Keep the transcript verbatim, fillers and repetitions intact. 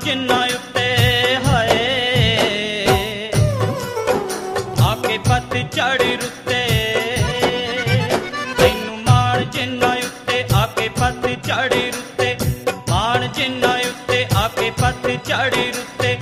ਜਿੰਨਾ ਉੱਤੇ ਹਾਏ ਆ ਕੇ ਪਤਝੜ ਰੁੱਤੇ ਤੈਨੂੰ ਮਾਣ ਜਿੰਨਾ ਉੱਤੇ ਆ ਕੇ ਪਤਝੜ ਰੁੱਤੇ ਮਾਣ ਜਿੰਨਾ ਉੱਤੇ ਆ ਕੇ ਪਤਝੜ ਰੁੱਤੇ